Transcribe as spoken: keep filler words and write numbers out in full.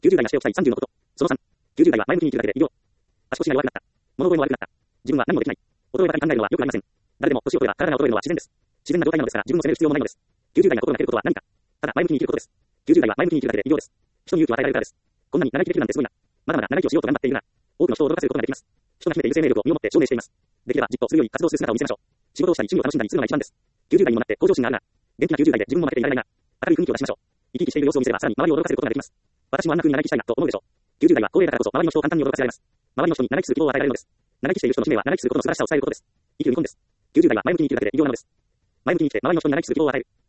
きゅうじゅう代がしておきたいさんじゅうのこと。そのさん。きゅうじゅう代は前向きに生きるだけで医療。足腰が弱くなった。物覚えも悪くなった。自分は何もできない。衰えばかり考えるのは良くありません。誰でも年を取れば体が衰えるのは自然です。自然な状態なのですから自分を責める必要もないのです。きゅうじゅう代が心がけることは何か。ただ前向きに生きることです。きゅうじゅう代は前向きに生きるだけで医療です。人に勇気を与えられるからです。こんなに長生きできるなんてすごいな。まだまだ長生きをしようと頑張っているな。多くの人を驚かせることができます。人が秘めている生命力を身をもって証明しています。できればじっとするように活動する姿を見せましょう。仕事をしたり趣味を楽しんだりするのが一番です。きゅうじゅう代にもなって向上心があるな。元気なきゅうじゅう代で自分も負けていられないな。明るい雰囲気を出しましょう。生き生きしている様子を見せればさらに周りを驚かせることができます。私もあんな風に長生きしたいなと思うでしょう。きゅうじゅう代は高齢だからこそ周りの人を簡単に驚かせられます。周りの人に長生きする希望を与えられるのです。長生きしている人の使命は長生きすることの素晴らしさを伝えることです。生きる見込みです。きゅうじゅう代は前向きに生きるだけで偉業なのです。前向きに生きて周りの人に長生きする希望を与える。